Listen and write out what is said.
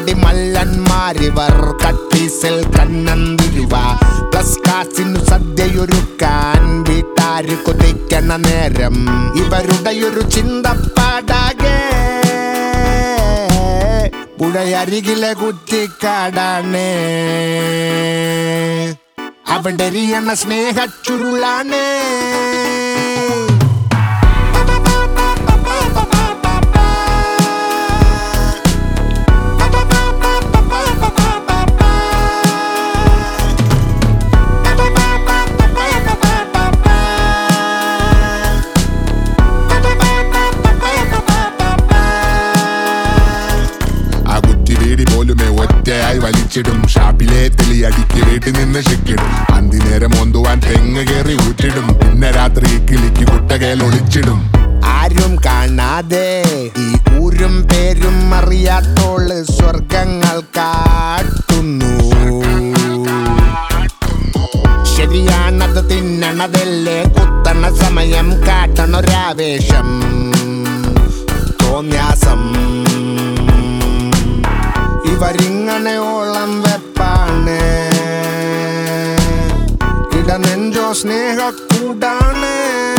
കണ്ണാടി മല്ലന്മാരിവർ കട്ടീസിൽ കണ്ണന്തിരുവ പ്ലസ് കാസിനു സദ്യയൊരുക്കാൻ വീട്ടാര് കൊതിക്കണ നേരം ഇവരുടെയൊരു ചിന്തപ്പാടാകെ പുഴയരികിലെ കുറ്റിക്കാടാണ് അവിടെ എറിയണ സ്നേഹച്ചുരുളാണ് ഒറ്റയായി വലിച്ചിടും ഷാപ്പിലെ തെളിയടിക്ക് വീട്ടിൽ നിന്ന് ശിക്കിടും അന്തിനേരം ഒന്തുവാൻ തെങ്ങ് കയറി ഊറ്റിടും പിന്നെ രാത്രി കിളിക്ക് കുട്ടകയിൽ ഒളിച്ചിടും ആരും കാണാതെ ഈ ഊരും പേരും അറിയാത്തോള് സ്വർഗങ്ങൾ കാട്ടുന്നു ശരിയാണത് തിന്നണതല്ലേ കുത്തണ സമയം കാട്ടണൊരാവേശം തോന്യാസം ഇവരിങ്ങനെയോളം വെപ്പാണ് ഇട നെഞ്ചോ സ്നേഹക്കൂടാണ്